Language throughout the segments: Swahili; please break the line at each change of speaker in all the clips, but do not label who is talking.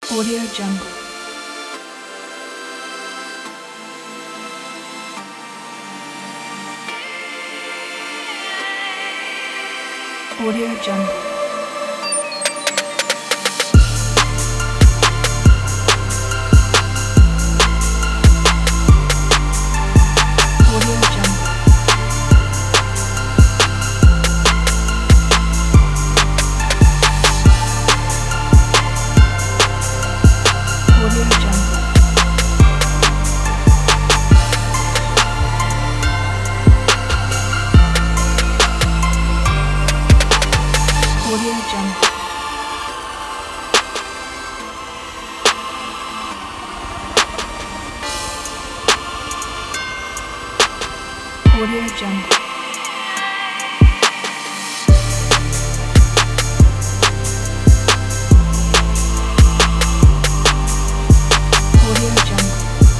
Audio Jungle. Audio Jungle. Audio Jungle. Audio Jungle. Audio Jungle.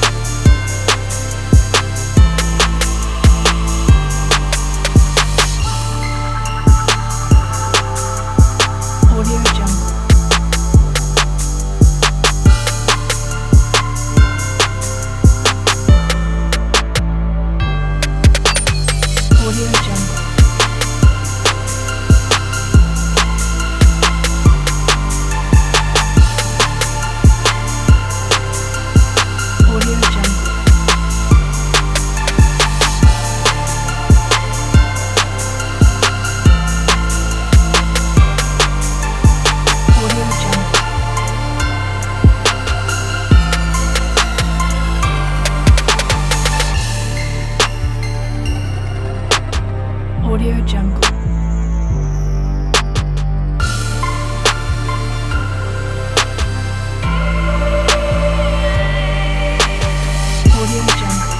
Audio Jungle. Audio Jungle. Audio Jungle. Audio Jungle. Audio Jungle. Audio Jungle.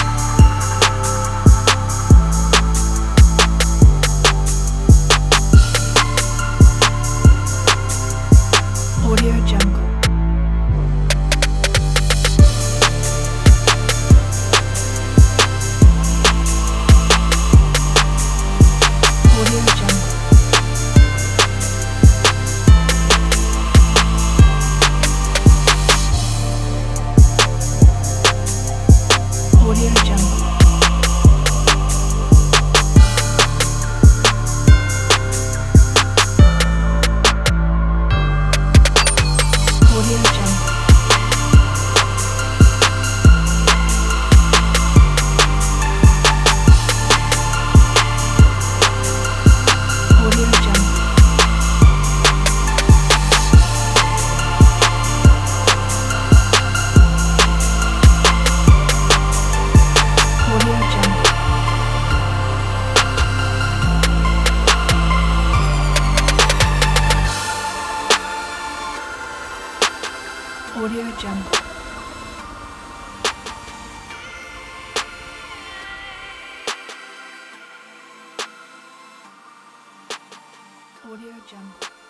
Audio Jungle. Audio Jungle. Audio Jungle. Audio Jungle. Audio Jungle. Audio Jungle. Audio Jungle. Audio Jungle.